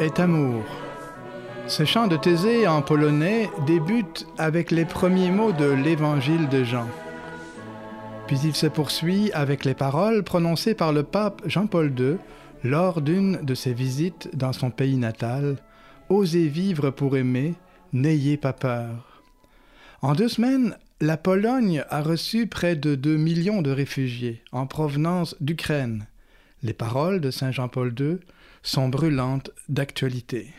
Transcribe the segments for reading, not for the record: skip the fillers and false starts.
est amour. Ce chant de Thésée en polonais débute avec les premiers mots de l'Évangile de Jean. Puis il se poursuit avec les paroles prononcées par le pape Jean-Paul II lors d'une de ses visites dans son pays natal. « Osez vivre pour aimer, n'ayez pas peur ». En 2 semaines, la Pologne a reçu près de 2 millions de réfugiés en provenance d'Ukraine. Les paroles de Saint Jean-Paul II sont brûlantes d'actualité.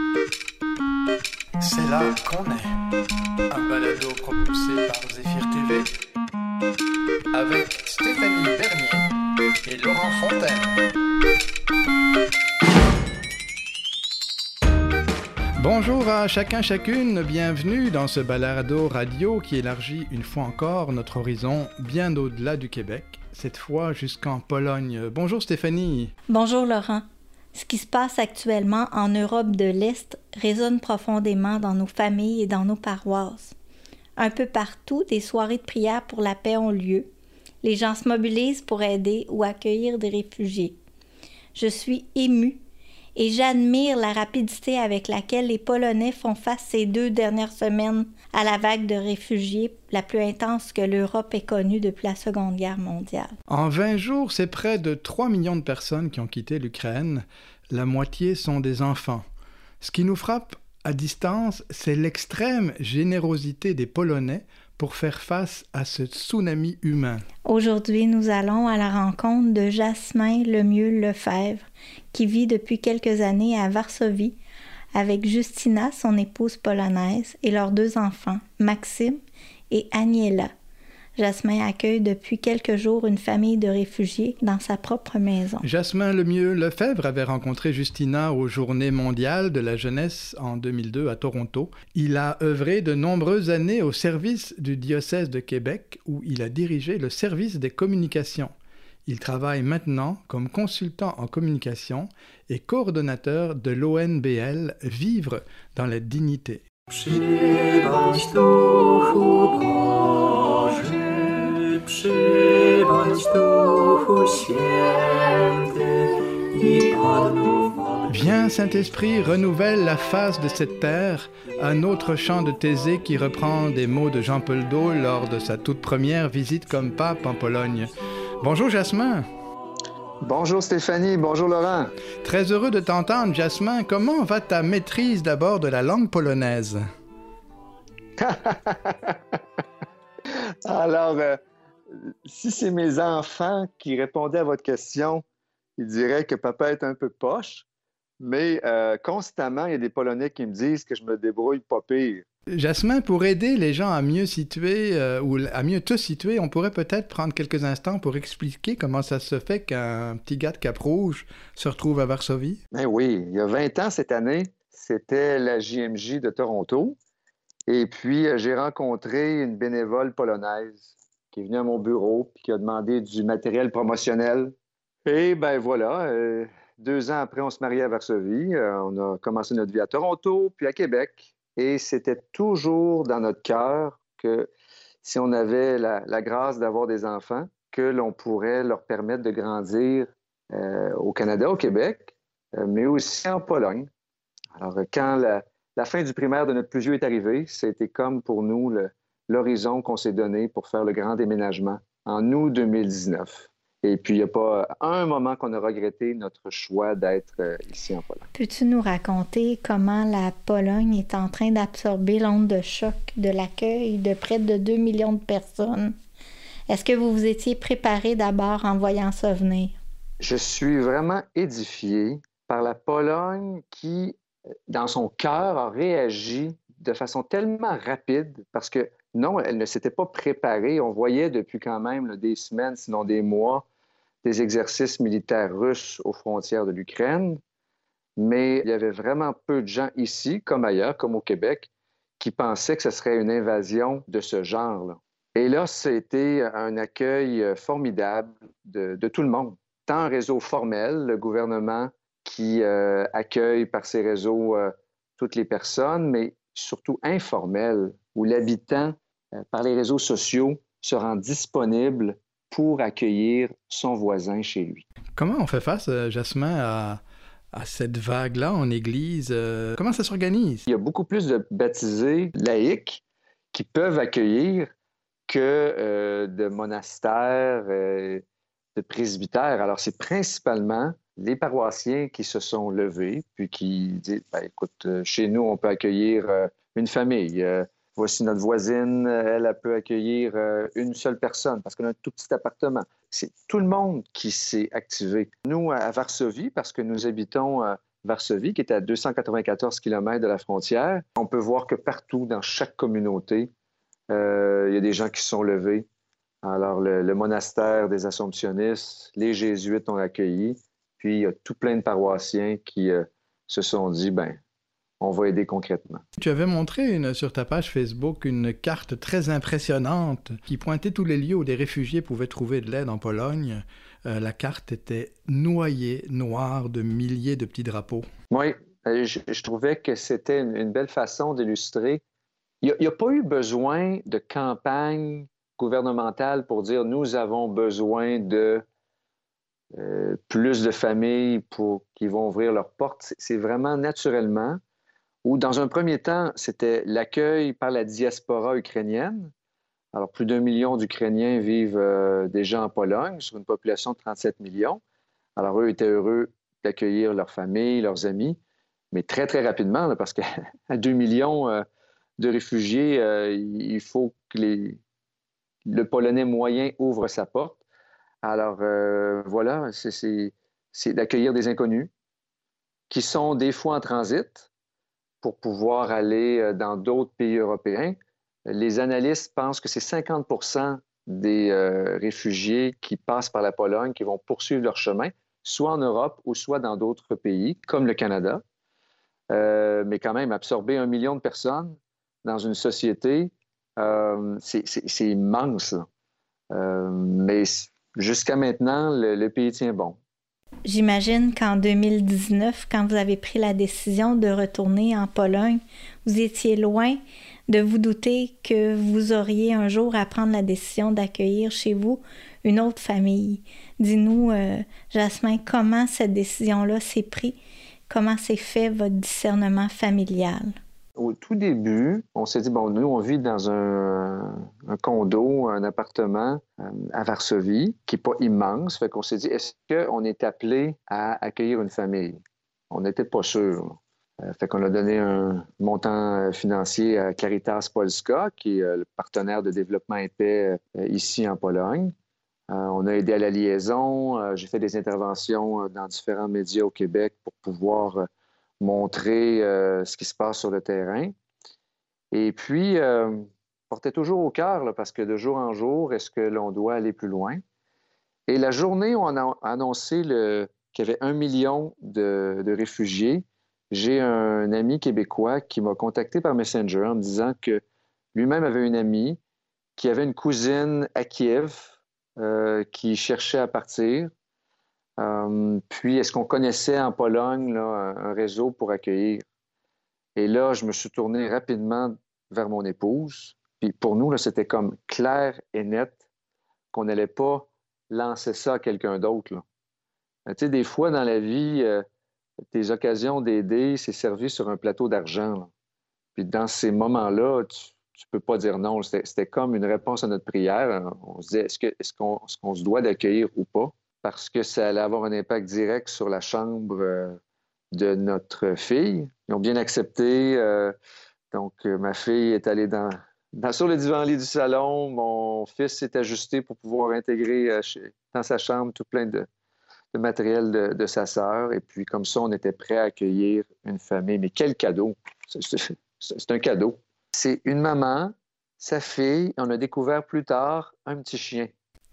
C'est là qu'on est. Un balado propulsé par Zéphyr TV avec Stéphanie Bernier et Laurent Fontaine. Bonjour à chacun, chacune, bienvenue dans ce balado radio qui élargit une fois encore notre horizon bien au-delà du Québec, cette fois jusqu'en Pologne. Bonjour Stéphanie. Bonjour Laurent. Ce qui se passe actuellement en Europe de l'Est résonne profondément dans nos familles et dans nos paroisses. Un peu partout, des soirées de prière pour la paix ont lieu. Les gens se mobilisent pour aider ou accueillir des réfugiés. Je suis émue et j'admire la rapidité avec laquelle les Polonais font face ces 2 dernières semaines à la vague de réfugiés la plus intense que l'Europe ait connue depuis la Seconde Guerre mondiale. En 20 jours, c'est près de 3 millions de personnes qui ont quitté l'Ukraine. La moitié sont des enfants. Ce qui nous frappe à distance, c'est l'extrême générosité des Polonais pour faire face à ce tsunami humain. Aujourd'hui, nous allons à la rencontre de Jasmin Lemieux-Lefebvre, qui vit depuis quelques années à Varsovie, avec Justina, son épouse polonaise, et leurs 2 enfants, Maxime et Aniela. Jasmin accueille depuis quelques jours une famille de réfugiés dans sa propre maison. Jasmin Lemieux-Lefebvre avait rencontré Justina aux Journées mondiales de la jeunesse en 2002 à Toronto. Il a œuvré de nombreuses années au service du diocèse de Québec où il a dirigé le service des communications. Il travaille maintenant comme consultant en communication et coordonnateur de l'ONBL Vivre dans la dignité. Viens, Saint-Esprit, renouvelle la face de cette terre, un autre chant de Thésée qui reprend des mots de Jean-Paul II lors de sa toute première visite comme pape en Pologne. Bonjour Jasmin. Bonjour Stéphanie, bonjour Laurent. Très heureux de t'entendre Jasmin. Comment va ta maîtrise d'abord de la langue polonaise? Alors, si c'est mes enfants qui répondaient à votre question, ils diraient que papa est un peu poche, mais constamment, il y a des Polonais qui me disent que je me débrouille pas pire. Jasmin, pour aider les gens à mieux situer ou à mieux te situer, on pourrait peut-être prendre quelques instants pour expliquer comment ça se fait qu'un petit gars de Cap-Rouge se retrouve à Varsovie. Ben oui, il y a 20 ans cette année, c'était la JMJ de Toronto. Et puis, j'ai rencontré une bénévole polonaise qui est venue à mon bureau et qui a demandé du matériel promotionnel. Et ben voilà, 2 ans après, on se mariait à Varsovie. On a commencé notre vie à Toronto, puis à Québec. Et c'était toujours dans notre cœur que si on avait la grâce d'avoir des enfants, que l'on pourrait leur permettre de grandir au Canada, au Québec, mais aussi en Pologne. Alors, quand la fin du primaire de notre plus vieux est arrivée, c'était comme pour nous l'horizon qu'on s'est donné pour faire le grand déménagement en août 2019. Et puis, il n'y a pas un moment qu'on a regretté notre choix d'être ici en Pologne. Peux-tu nous raconter comment la Pologne est en train d'absorber l'onde de choc de l'accueil de près de 2 millions de personnes? Est-ce que vous vous étiez préparé d'abord en voyant ça venir? Je suis vraiment édifié par la Pologne qui, dans son cœur, a réagi de façon tellement rapide parce que non, elle ne s'était pas préparée. On voyait depuis quand même des semaines, sinon des mois, des exercices militaires russes aux frontières de l'Ukraine. Mais il y avait vraiment peu de gens ici, comme ailleurs, comme au Québec, qui pensaient que ce serait une invasion de ce genre-là. Et là, c'était un accueil formidable de tout le monde. Tant un réseau formel, le gouvernement qui accueille par ses réseaux toutes les personnes, mais surtout informel, où l'habitant, par les réseaux sociaux, se rend disponible pour accueillir son voisin chez lui. Comment on fait face, Jasmin, à cette vague-là en Église? Comment ça s'organise? Il y a beaucoup plus de baptisés laïcs qui peuvent accueillir que de monastères, de presbytères. Alors, c'est principalement les paroissiens qui se sont levés, puis qui disent, ben, écoute, chez nous, on peut accueillir une famille. Voici notre voisine, elle peut accueillir une seule personne parce qu'on a un tout petit appartement. C'est tout le monde qui s'est activé. Nous, à Varsovie, parce que nous habitons à Varsovie, qui est à 294 km de la frontière, on peut voir que partout, dans chaque communauté, il y a des gens qui se sont levés. Alors, le monastère des Assomptionnistes, les Jésuites ont accueilli, puis il y a tout plein de paroissiens qui se sont dit, ben, on va aider concrètement. Tu avais montré sur ta page Facebook une carte très impressionnante qui pointait tous les lieux où des réfugiés pouvaient trouver de l'aide en Pologne. La carte était noyée, noire de milliers de petits drapeaux. Oui, je trouvais que c'était une belle façon d'illustrer. Il n'y a pas eu besoin de campagne gouvernementale pour dire nous avons besoin de plus de familles qui vont ouvrir leurs portes. C'est vraiment naturellement. Où, dans un premier temps, c'était l'accueil par la diaspora ukrainienne. Alors, plus d'1 million d'Ukrainiens vivent déjà en Pologne, sur une population de 37 millions. Alors, eux étaient heureux d'accueillir leurs familles, leurs amis, mais très, très rapidement, là, parce qu'à 2 millions de réfugiés, il faut que le Polonais moyen ouvre sa porte. Alors, voilà, c'est d'accueillir des inconnus qui sont des fois en transit, pour pouvoir aller dans d'autres pays européens. Les analystes pensent que c'est 50 % des réfugiés qui passent par la Pologne qui vont poursuivre leur chemin, soit en Europe ou soit dans d'autres pays, comme le Canada. Mais quand même, absorber 1 million de personnes dans une société, c'est immense. Mais jusqu'à maintenant, le pays tient bon. J'imagine qu'en 2019, quand vous avez pris la décision de retourner en Pologne, vous étiez loin de vous douter que vous auriez un jour à prendre la décision d'accueillir chez vous une autre famille. Dis-nous, Jasmin, comment cette décision-là s'est prise? Comment s'est fait votre discernement familial? Au tout début, on s'est dit, bon, nous, on vit dans un condo, un appartement à Varsovie, qui n'est pas immense. Fait qu'on s'est dit, est-ce qu'on est appelé à accueillir une famille? On n'était pas sûr. Fait qu'on a donné un montant financier à Caritas Polska, qui est le partenaire de développement et paix ici en Pologne. On a aidé à la liaison. J'ai fait des interventions dans différents médias au Québec pour pouvoir montrer ce qui se passe sur le terrain. Et puis, portait toujours au cœur, là, parce que de jour en jour, est-ce que l'on doit aller plus loin? Et la journée où on a annoncé qu'il y avait 1 million de réfugiés, j'ai un ami québécois qui m'a contacté par Messenger en me disant que lui-même avait une amie qui avait une cousine à Kiev qui cherchait à partir. Puis, est-ce qu'on connaissait en Pologne là, un réseau pour accueillir? Et là, je me suis tourné rapidement vers mon épouse. Puis pour nous, là, c'était comme clair et net qu'on n'allait pas lancer ça à quelqu'un d'autre. Tu sais, des fois dans la vie, tes occasions d'aider, c'est servi sur un plateau d'argent. Là. Puis dans ces moments-là, tu peux pas dire non. C'était comme une réponse à notre prière. On se disait, est-ce qu'on se doit d'accueillir ou pas? Parce que ça allait avoir un impact direct sur la chambre de notre fille. Ils ont bien accepté. Donc, ma fille est allée sur le divan-lit du salon. Mon fils s'est ajusté pour pouvoir intégrer dans sa chambre tout plein de matériel de sa sœur. Et puis, comme ça, on était prêt à accueillir une famille. Mais quel cadeau! C'est un cadeau. C'est une maman, sa fille. On a découvert plus tard un petit chien.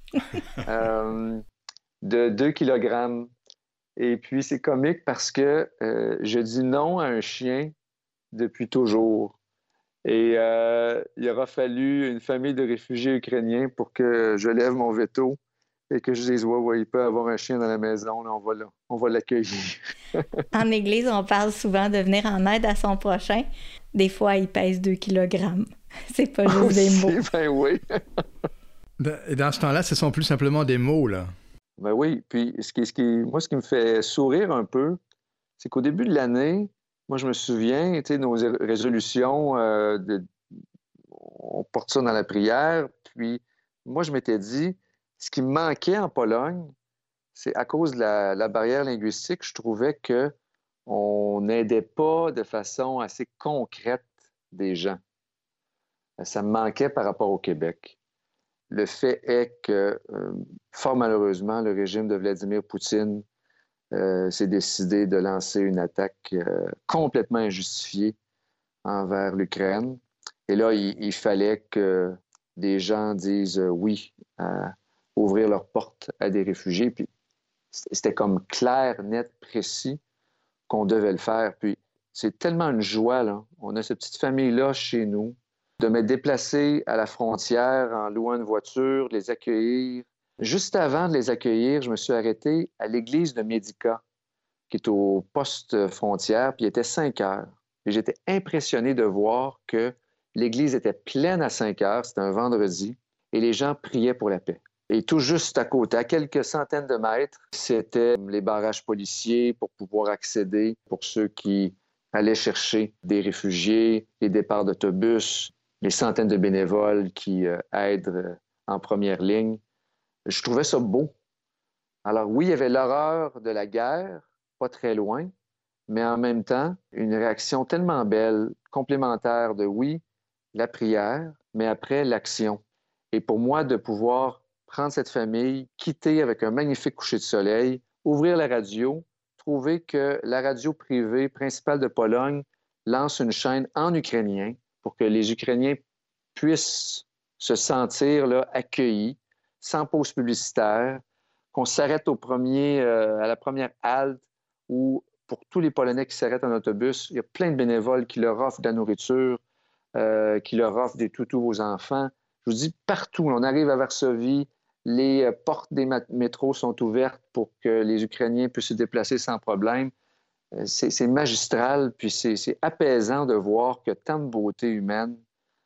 De 2 kg. Et puis, c'est comique parce que je dis non à un chien depuis toujours. Et il aura fallu une famille de réfugiés ukrainiens pour que je lève mon veto et que je dise, ouais, il peut avoir un chien dans la maison, là, on va l'accueillir. En Église, on parle souvent de venir en aide à son prochain. Des fois, il pèse 2 kg. C'est pas juste des mots. Ben oui. Dans ce temps-là, ce sont plus simplement des mots, là. Ben oui, puis moi, ce qui me fait sourire un peu, c'est qu'au début de l'année, moi, je me souviens, tu sais, nos résolutions, on porte ça dans la prière. Puis, moi, je m'étais dit, ce qui me manquait en Pologne, c'est à cause de la barrière linguistique, je trouvais qu'on n'aidait pas de façon assez concrète des gens. Ça me manquait par rapport au Québec. Le fait est que, fort malheureusement, le régime de Vladimir Poutine s'est décidé de lancer une attaque complètement injustifiée envers l'Ukraine. Et là, il fallait que des gens disent oui à ouvrir leurs portes à des réfugiés. Puis c'était comme clair, net, précis qu'on devait le faire. Puis c'est tellement une joie, là. On a cette petite famille-là chez nous, de me déplacer à la frontière en louant une voiture, de les accueillir. Juste avant de les accueillir, je me suis arrêté à l'église de Médica, qui est au poste frontière, puis il était 5 heures. Et j'étais impressionné de voir que l'église était pleine à 5 heures, c'était un vendredi, et les gens priaient pour la paix. Et tout juste à côté, à quelques centaines de mètres, c'était les barrages policiers pour pouvoir accéder pour ceux qui allaient chercher des réfugiés, les départs d'autobus, les centaines de bénévoles qui aident en première ligne. Je trouvais ça beau. Alors oui, il y avait l'horreur de la guerre, pas très loin, mais en même temps, une réaction tellement belle, complémentaire de oui, la prière, mais après l'action. Et pour moi, de pouvoir prendre cette famille, quitter avec un magnifique coucher de soleil, ouvrir la radio, trouver que la radio privée principale de Pologne lance une chaîne en ukrainien pour que les Ukrainiens puissent se sentir là, accueillis, sans pause publicitaire, qu'on s'arrête à la première halte où, pour tous les Polonais qui s'arrêtent en autobus, il y a plein de bénévoles qui leur offrent de la nourriture, qui leur offrent des toutous aux enfants. Je vous dis, partout, on arrive à Varsovie, les portes des métros sont ouvertes pour que les Ukrainiens puissent se déplacer sans problème. C'est magistral, puis c'est apaisant de voir que tant de beauté humaine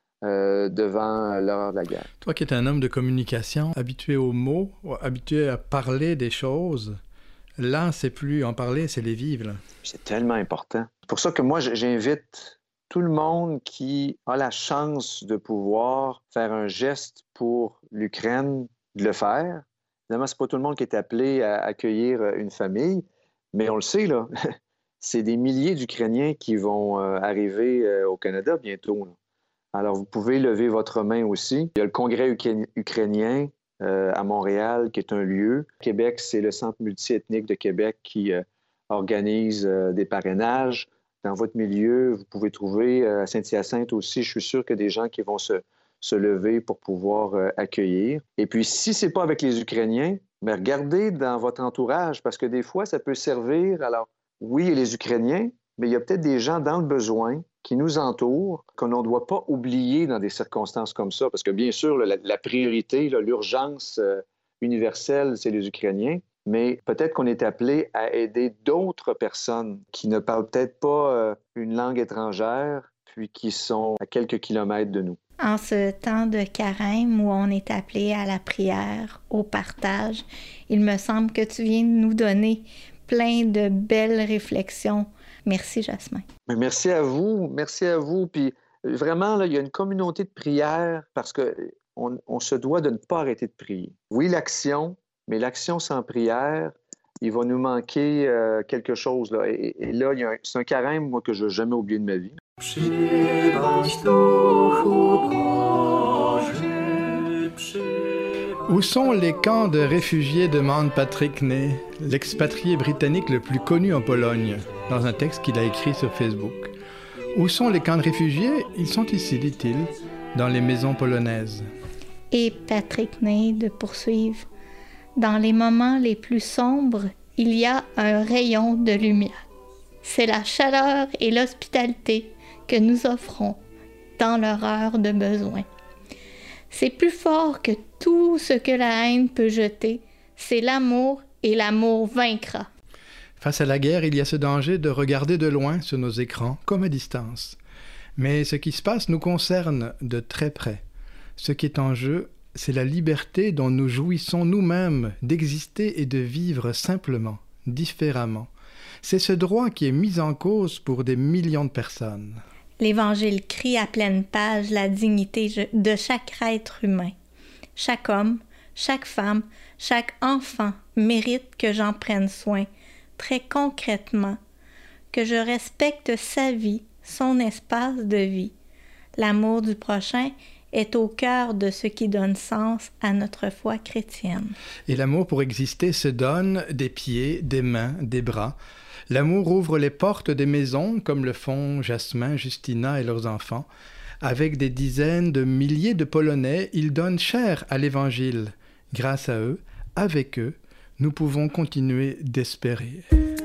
devant l'horreur de la guerre. Toi qui es un homme de communication, habitué aux mots, habitué à parler des choses, là, c'est plus en parler, c'est les vivre. Là. C'est tellement important. C'est pour ça que moi, j'invite tout le monde qui a la chance de pouvoir faire un geste pour l'Ukraine, de le faire. Évidemment, c'est pas tout le monde qui est appelé à accueillir une famille, mais on le sait, là, c'est des milliers d'Ukrainiens qui vont arriver au Canada bientôt. Là. Alors, vous pouvez lever votre main aussi. Il y a le Congrès ukrainien à Montréal, qui est un lieu. Québec, c'est le Centre multiethnique de Québec qui organise des parrainages. Dans votre milieu, vous pouvez trouver à Saint-Hyacinthe aussi, je suis sûr qu'il y a des gens qui vont se lever pour pouvoir accueillir. Et puis, si ce n'est pas avec les Ukrainiens, mais regardez dans votre entourage, parce que des fois, ça peut servir. Alors, oui, il y a les Ukrainiens, mais il y a peut-être des gens dans le besoin qui nous entourent, qu'on ne doit pas oublier dans des circonstances comme ça, parce que bien sûr, la priorité, l'urgence universelle, c'est les Ukrainiens, mais peut-être qu'on est appelé à aider d'autres personnes qui ne parlent peut-être pas une langue étrangère, puis qui sont à quelques kilomètres de nous. En ce temps de carême où on est appelé à la prière, au partage, il me semble que tu viens de nous donner plein de belles réflexions. Merci, Jasmin. Merci à vous. Merci à vous. Puis vraiment, là, il y a une communauté de prière parce qu'on se doit de ne pas arrêter de prier. Oui, l'action, mais l'action sans prière, il va nous manquer quelque chose. Là. Et là, c'est un carême, moi, que je n'ai jamais oublié de ma vie. Où sont les camps de réfugiés, demande Patrick Ney, l'expatrié britannique le plus connu en Pologne, dans un texte qu'il a écrit sur Facebook. Où sont les camps de réfugiés? Ils sont ici, dit-il, dans les maisons polonaises. Et Patrick Ney de poursuivre. Dans les moments les plus sombres, il y a un rayon de lumière. C'est la chaleur et l'hospitalité que nous offrons dans leur heure de besoin. C'est plus fort que tout ce que la haine peut jeter. C'est l'amour et l'amour vaincra. Face à la guerre, il y a ce danger de regarder de loin sur nos écrans, comme à distance. Mais ce qui se passe nous concerne de très près. Ce qui est en jeu, c'est la liberté dont nous jouissons nous-mêmes d'exister et de vivre simplement, différemment. C'est ce droit qui est mis en cause pour des millions de personnes. L'Évangile crie à pleine page la dignité de chaque être humain. Chaque homme, chaque femme, chaque enfant mérite que j'en prenne soin, très concrètement, que je respecte sa vie, son espace de vie. L'amour du prochain est au cœur de ce qui donne sens à notre foi chrétienne. Et l'amour pour exister se donne des pieds, des mains, des bras. L'amour ouvre les portes des maisons, comme le font Jasmin, Justina et leurs enfants. Avec des dizaines de milliers de Polonais, ils donnent chair à l'Évangile. Grâce à eux, avec eux, nous pouvons continuer d'espérer.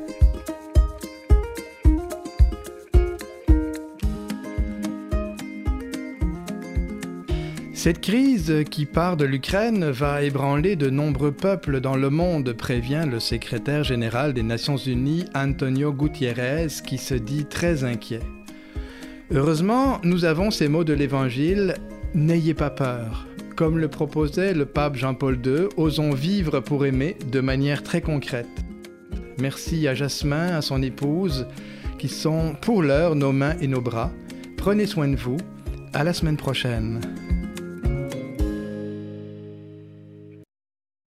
Cette crise qui part de l'Ukraine va ébranler de nombreux peuples dans le monde, prévient le secrétaire général des Nations Unies, Antonio Guterres, qui se dit très inquiet. Heureusement, nous avons ces mots de l'Évangile « N'ayez pas peur ». Comme le proposait le pape Jean-Paul II, osons vivre pour aimer de manière très concrète. Merci à Jasmin, à son épouse, qui sont pour l'heure nos mains et nos bras. Prenez soin de vous. À la semaine prochaine.